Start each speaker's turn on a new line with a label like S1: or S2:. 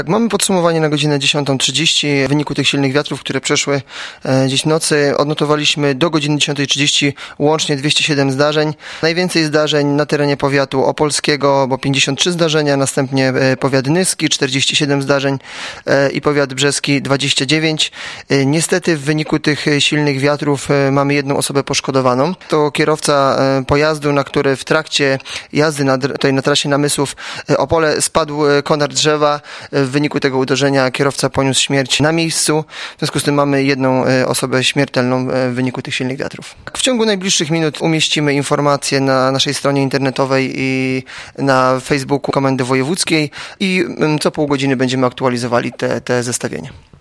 S1: Mamy podsumowanie na godzinę 10:30. W wyniku tych silnych wiatrów, które przeszły dziś w nocy, odnotowaliśmy do godziny 10:30 łącznie 207 zdarzeń. Najwięcej zdarzeń na terenie powiatu opolskiego, bo 53 zdarzenia, następnie powiat nyski, 47 zdarzeń i powiat brzeski 29. Niestety w wyniku tych silnych wiatrów mamy jedną osobę poszkodowaną. To kierowca pojazdu, na który w trakcie jazdy na trasie Namysłów Opole spadł konar drzewa. W wyniku tego uderzenia kierowca poniósł śmierć na miejscu. W związku z tym mamy jedną osobę śmiertelną w wyniku tych silnych wiatrów. W ciągu najbliższych minut umieścimy informacje na naszej stronie internetowej i na Facebooku Komendy Wojewódzkiej i co pół godziny będziemy aktualizowali te zestawienia.